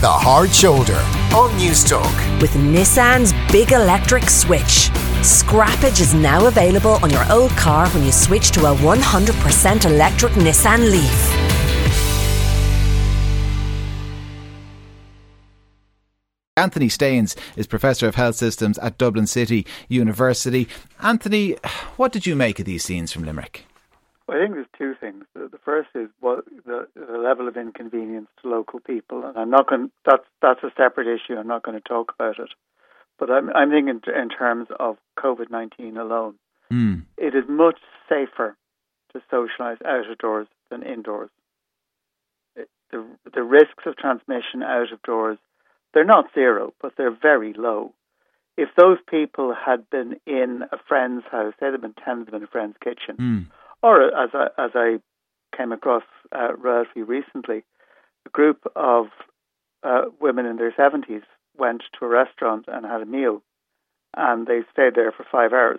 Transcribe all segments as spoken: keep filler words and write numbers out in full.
The Hard Shoulder on News Talk. With Nissan's big electric switch. Scrappage is now available on your old car when you switch to a one hundred percent electric Nissan Leaf. Anthony Staines is Professor of Health Systems at Dublin City University. Anthony, what did you make of these scenes from Limerick? Well, I think there's two things. The, the first is what the, the level of inconvenience to local people, and I'm not going. That's that's a separate issue. I'm not going to talk about it. But I'm I'm thinking in terms of COVID nineteen alone. Mm. It is much safer to socialise out of doors than indoors. It, the the risks of transmission out of doors, they're not zero, but they're very low. If those people had been in a friend's house, say they'd been ten of them in a friend's kitchen. Mm. Or, as I, as I came across uh, relatively recently, a group of uh, women in their seventies went to a restaurant and had a meal, and they stayed there for five hours.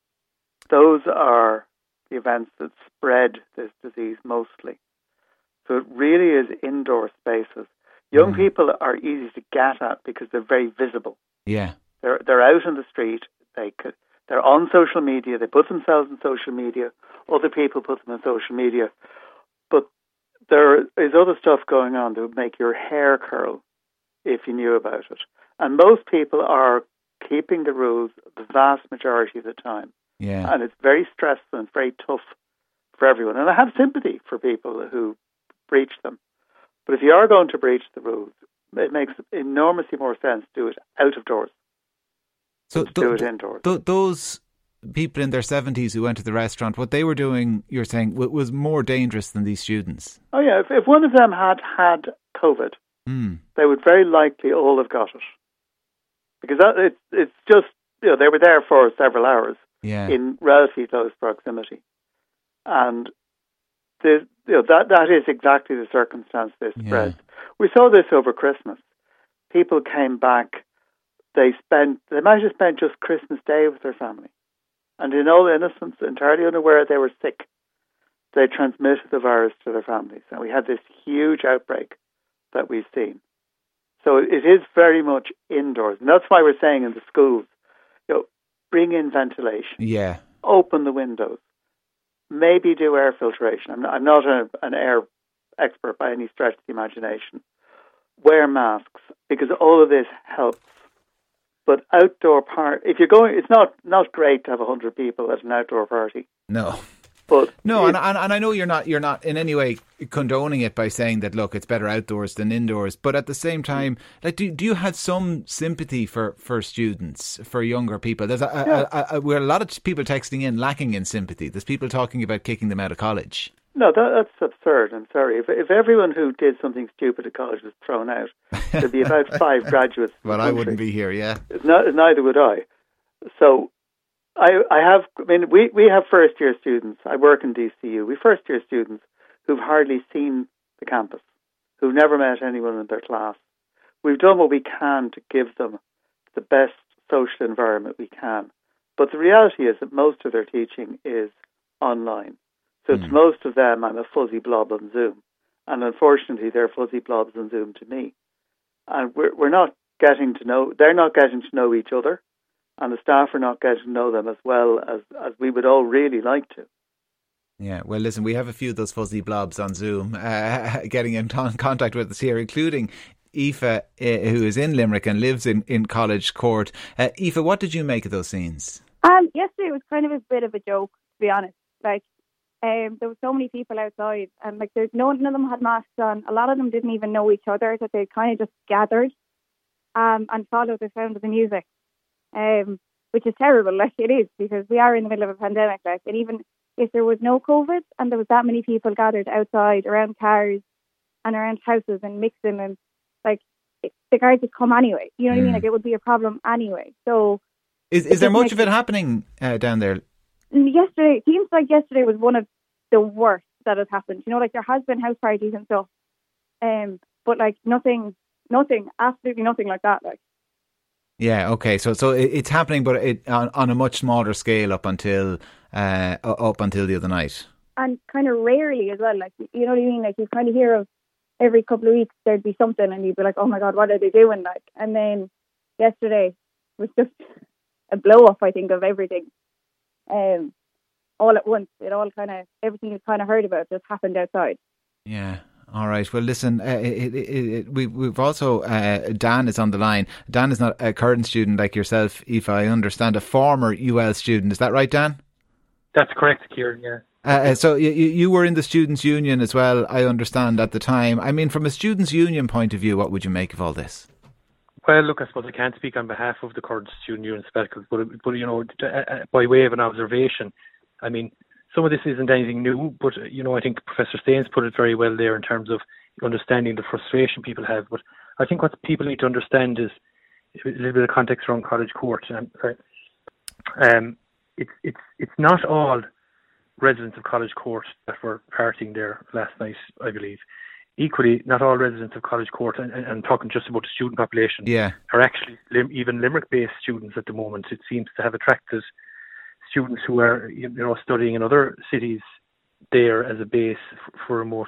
Those are the events that spread this disease mostly. So it really is indoor spaces. Young mm. people are easy to get at because they're very visible. Yeah, they're they're out in the street. They could. They're on social media. They put themselves in social media. Other people put them on social media. But there is other stuff going on that would make your hair curl if you knew about it. And most people are keeping the rules the vast majority of the time. Yeah. And it's very stressful and very tough for everyone. And I have sympathy for people who breach them. But if you are going to breach the rules, it makes enormously more sense to do it out of doors. So to do it indoors. Th- those people in their seventies who went to the restaurant, what they were doing, you're saying, w- was more dangerous than these students? Oh yeah, if, if one of them had had COVID, mm. they would very likely all have got it. Because that, it's, it's just, you know, they were there for several hours yeah. in relatively close proximity. And the, you know, that, that is exactly the circumstance this yeah. spreads. We saw this over Christmas. People came back. They spent, they might have spent just Christmas Day with their family. And in all innocence, entirely unaware they were sick, they transmitted the virus to their families. And we had this huge outbreak that we've seen. So it is very much indoors. And that's why we're saying in the schools, you know, bring in ventilation. Yeah. Open the windows. Maybe do air filtration. I'm not, I'm not a, an air expert by any stretch of the imagination. Wear masks, because all of this helps. But outdoor part, if you're going, it's not, not great to have a hundred people at an outdoor party. No, but no, and, and and I know you're not you're not in any way condoning it by saying that. Look, it's better outdoors than indoors. But at the same time, like, do do you have some sympathy for, for students, for younger people? There's a, yeah. a, a, a, we're a lot of people texting in lacking in sympathy. There's people talking about kicking them out of college. No, that, that's absurd. I'm sorry. If if everyone who did something stupid at college was thrown out, there'd be about five graduates. Well, I wouldn't be here, yeah. Not, neither would I. So, I I have. I mean, we, we have first year students. I work in D C U. We first year students who've hardly seen the campus, who've never met anyone in their class. We've done what we can to give them the best social environment we can. But the reality is that most of their teaching is online. So mm. to most of them, I'm a fuzzy blob on Zoom. And unfortunately, they're fuzzy blobs on Zoom to me. And we're we're not getting to know, they're not getting to know each other. And the staff are not getting to know them as well as, as we would all really like to. Yeah, well, listen, we have a few of those fuzzy blobs on Zoom uh, getting in t- contact with us here, including Aoife, uh, who is in Limerick and lives in, in College Court. Uh, Aoife, what did you make of those scenes? Um, yesterday was kind of a bit of a joke, to be honest. Like, Um, there were so many people outside, and like there's no none of them had masks on. A lot of them didn't even know each other, that they kind of just gathered um, and followed the sound of the music, um, which is terrible. Like it is, because we are in the middle of a pandemic. Like, and even if there was no COVID and there was that many people gathered outside around cars and around houses and mixing, and like it, the guards would come anyway. You know what mm. I mean? Like it would be a problem anyway. So, is is there much of it happening uh, down there? Yesterday, it seems like yesterday was one of the worst that has happened. You know, like there has been house parties and stuff, um, but like nothing, nothing, absolutely nothing like that. Like, yeah, okay, so so it's happening, but it on, on a much smaller scale up until uh, up until the other night, and kind of rarely as well. Like, you know what I mean? Like you kind of hear of every couple of weeks there'd be something, and you'd be like, oh my God, what are they doing? Like, and then yesterday was just a blow up, I think, of everything. Um, all at once, it all kind of everything you kind of heard about just happened outside. Yeah. All right. Well, listen, uh, it, it, it, we, we've also, uh, Dan is on the line. Dan is not a current student like yourself, Aoife, I understand, a former U L student. Is that right, Dan? That's correct, Kieran, yeah. Uh, so you, you were in the Students' Union as well, I understand, at the time. I mean, from a Students' Union point of view, what would you make of all this? Well, look, I suppose I can't speak on behalf of the current Student Union Spectacles, but, but you know, by way of an observation, I mean, some of this isn't anything new, but, you know, I think Professor Staines put it very well there in terms of understanding the frustration people have. But I think what people need to understand is a little bit of context around College Court. Um, sorry. Um, it's it's it's not all residents of College Court that were partying there last night, I believe. Equally, not all residents of College Court, and, and I'm talking just about the student population, yeah. are actually lim- even Limerick-based students at the moment. It seems to have attracted students who are, you know, studying in other cities there as a base f- for remote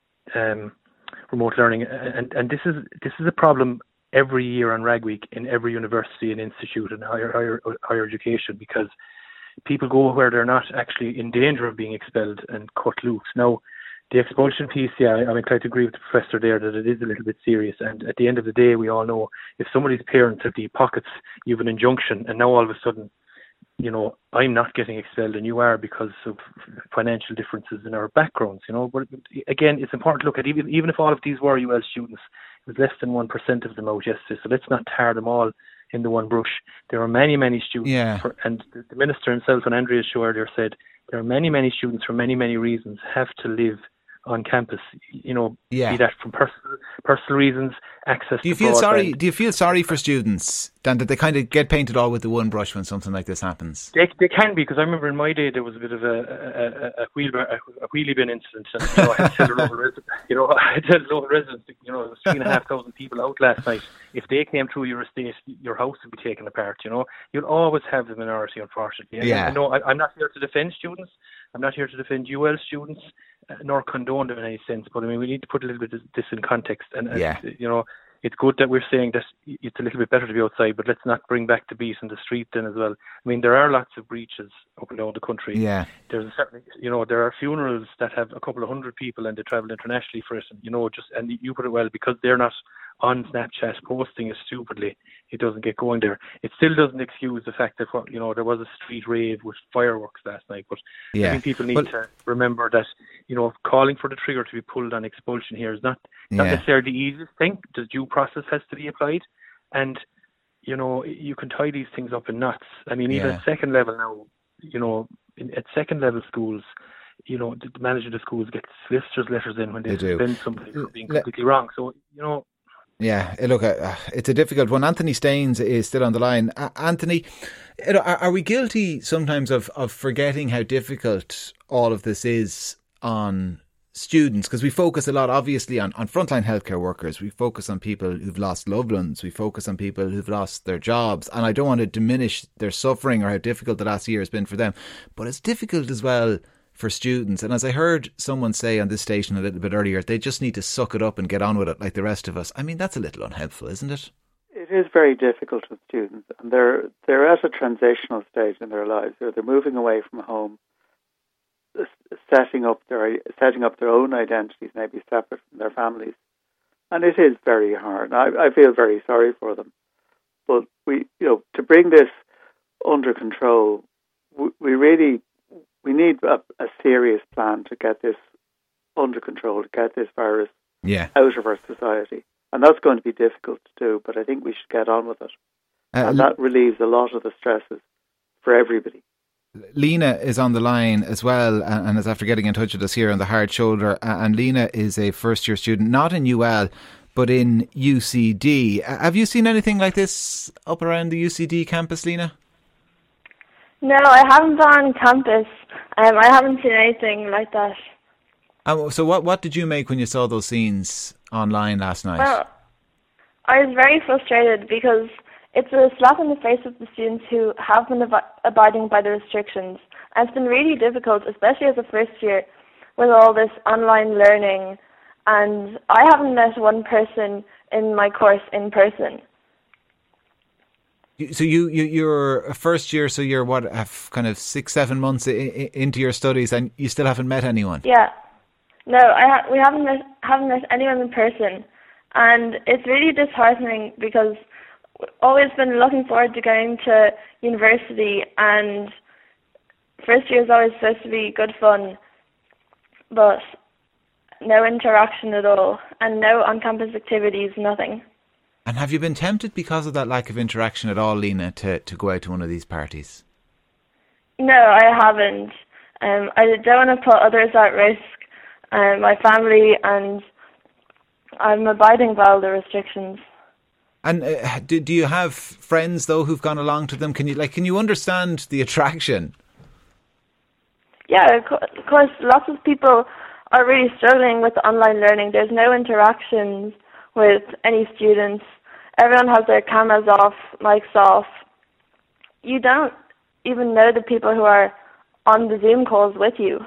um, remote learning, and and this is this is a problem every year on Rag Week in every university and institute and higher higher higher education, because people go where they're not actually in danger of being expelled and cut loose. Now, the expulsion piece, yeah, I'm inclined to agree with the professor there that it is a little bit serious. And at the end of the day, we all know if somebody's parents have deep pockets, you have an injunction, and now all of a sudden, you know, I'm not getting expelled and you are because of financial differences in our backgrounds, you know. But again, it's important to look at, even even if all of these were U L students, it was less than one percent of them out yesterday, so let's not tar them all in the one brush. There are many, many students, yeah. for, and the, the minister himself and Andrea's show earlier said, there are many, many students for many, many reasons have to live on campus, you know, yeah. be that from personal personal reasons, access do you to feel broadband. sorry do you feel sorry for students, Dan, that they kind of get painted all with the one brush when something like this happens? They, they can be, because I remember in my day there was a bit of a a, a, wheel, a, a wheelie bin incident, and you know, I had to tell the local residents, you know, I had to tell the local residents, you know, there was three and a half thousand people out last night. If they came through your estate, your house would be taken apart, you know. You'll always have the minority, unfortunately. And yeah. I know I, I'm not here to defend students, I'm not here to defend U L students, uh, nor condone them in any sense, but I mean, we need to put a little bit of this in context, and, and yeah. you know, it's good that we're saying that it's a little bit better to be outside, but let's not bring back the beat in the street then as well. I mean, there are lots of breaches up and down the country. Yeah. There's a certain, you know, there are funerals that have a couple of hundred people and they travel internationally for it, and, you know, just, and you put it well, because they're not on Snapchat posting it stupidly, it doesn't get going there. It still doesn't excuse the fact that, you know, there was a street rave with fireworks last night, but yeah. I think people need well, to remember that, you know, calling for the trigger to be pulled on expulsion here is not, not yeah. necessarily the easiest thing. The due process has to be applied, and, you know, you can tie these things up in knots. I mean, even yeah. at second level now, you know, in, at second level schools, you know, the manager of the schools gets solicitors' letters in when they, they suspend somebody for being completely Le- wrong. So, you know, Yeah, look, uh, it's a difficult one. Anthony Staines is still on the line. Uh, Anthony, are, are we guilty sometimes of, of forgetting how difficult all of this is on students? Because we focus a lot, obviously, on, on frontline healthcare workers. We focus on people who've lost loved ones. We focus on people who've lost their jobs. And I don't want to diminish their suffering or how difficult the last year has been for them. But it's difficult as well for students. And as I heard someone say on this station a little bit earlier, they just need to suck it up and get on with it like the rest of us. I mean, that's a little unhelpful, isn't it? It is very difficult with students, and they're they're at a transitional stage in their lives. They're, they're moving away from home, setting up their setting up their own identities, maybe separate from their families, and it is very hard. I, I feel very sorry for them, but we, you know, to bring this under control, we, we really. We need a, a serious plan to get this under control, to get this virus yeah. out of our society. And that's going to be difficult to do, but I think we should get on with it. Uh, and that relieves a lot of the stresses for everybody. Lena is on the line as well, and is after getting in touch with us here on the Hard Shoulder. And Lena is a first-year student, not in U L, but in U C D. Have you seen anything like this up around the U C D campus, Lena? No, I haven't been on campus. Um, I haven't seen anything like that. Um, so what what did you make when you saw those scenes online last night? Well, I was very frustrated because it's a slap in the face of the students who have been ab- abiding by the restrictions. And it's been really difficult, especially as a first year, with all this online learning and I haven't met one person in my course in person. So you, you you're a first year, so you're what, kind of six, seven months I- into your studies, and you still haven't met anyone? Yeah. No, I ha- we haven't met, haven't met anyone in person, and it's really disheartening because we've always been looking forward to going to university, and first year is always supposed to be good fun, but no interaction at all, and no on-campus activities, nothing. And have you been tempted because of that lack of interaction at all, Lena, to, to go out to one of these parties? No, I haven't. Um, I don't want to put others at risk, um, my family, and I'm abiding by all the restrictions. And uh, do do you have friends though who've gone along to them? Can you like can you understand the attraction? Yeah, of course. Lots of people are really struggling with online learning. There's no interactions with any students. Everyone has their cameras off, mics off. You don't even know the people who are on the Zoom calls with you.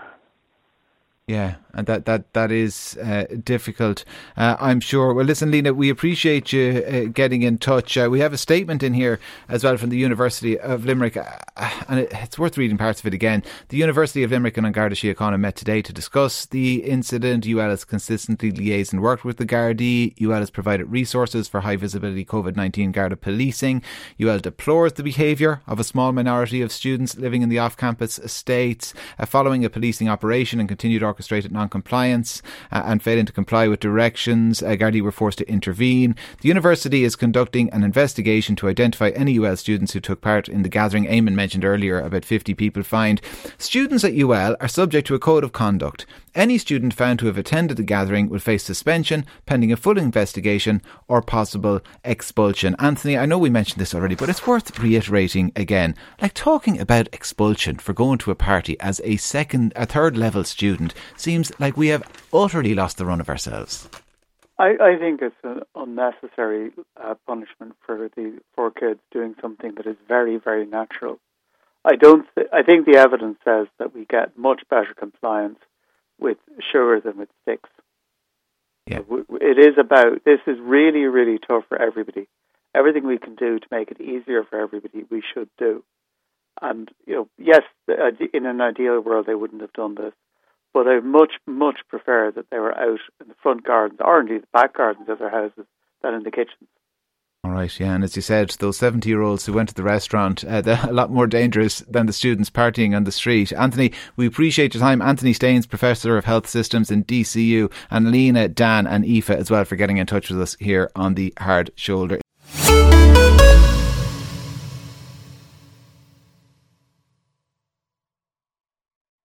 Yeah, and that that that is uh, difficult, uh, I'm sure. Well, listen, Lena, we appreciate you uh, getting in touch. Uh, we have a statement in here as well from the University of Limerick, uh, and it, it's worth reading parts of it again. The University of Limerick and An Garda Síochána met today to discuss the incident. U L has consistently liaised and worked with the Gardaí. U L has provided resources for high visibility COVID nineteen Garda policing. U L deplores the behaviour of a small minority of students living in the off-campus estates uh, following a policing operation and continued orchestrated non-compliance uh, and failing to comply with directions. Uh, Gardaí were forced to intervene. The university is conducting an investigation to identify any U L students who took part in the gathering. Eamon mentioned earlier about fifty people fined. Students at U L are subject to a code of conduct. Any student found to have attended the gathering will face suspension pending a full investigation or possible expulsion. Anthony, I know we mentioned this already, but it's worth reiterating again. Like, talking about expulsion for going to a party as a second, a third level student seems like we have utterly lost the run of ourselves. I, I think it's an unnecessary uh, punishment for the for kids doing something that is very, very natural. I don't. Th- I think the evidence says that we get much better compliance with sugar than with sticks. Yeah. It is about, this is really, really tough for everybody. Everything we can do to make it easier for everybody, we should do. And, you know, yes, in an ideal world, they wouldn't have done this. But I much, much prefer that they were out in the front gardens, or indeed the back gardens of their houses, than in the kitchens. All right, yeah, and as you said, those seventy-year-olds who went to the restaurant, uh, they're a lot more dangerous than the students partying on the street. Anthony, we appreciate your time. Anthony Staines, Professor of Health Systems in D C U, and Lena, Dan and Aoife as well for getting in touch with us here on the Hard Shoulder.